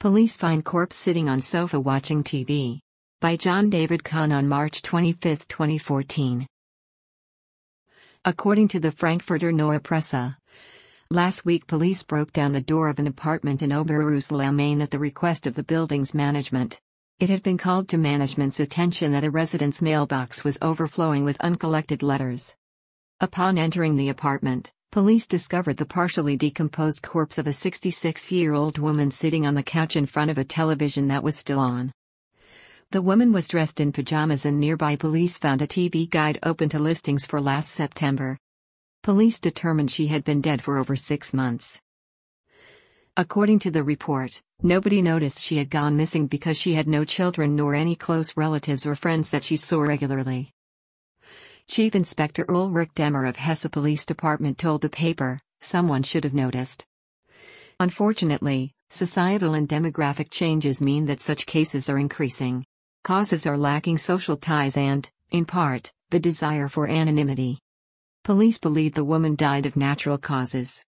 Police find corpse sitting on sofa watching TV. By John David Kahn on March 25, 2014. According to the Frankfurter Neue Presse, last week police broke down the door of an apartment in Oberhausen at the request of the building's management. It had been called to management's attention that a resident's mailbox was overflowing with uncollected letters. Upon entering the apartment, police discovered the partially decomposed corpse of a 66-year-old woman sitting on the couch in front of a television that was still on. The woman was dressed in pajamas, and nearby police found a TV guide open to listings for last September. Police determined she had been dead for over 6 months. According to the report, nobody noticed she had gone missing because she had no children nor any close relatives or friends that she saw regularly. Chief Inspector Ulrich Demmer of Hesse Police Department told the paper, "Someone should have noticed." Unfortunately, societal and demographic changes mean that such cases are increasing. Causes are lacking social ties and, in part, the desire for anonymity. Police believe the woman died of natural causes.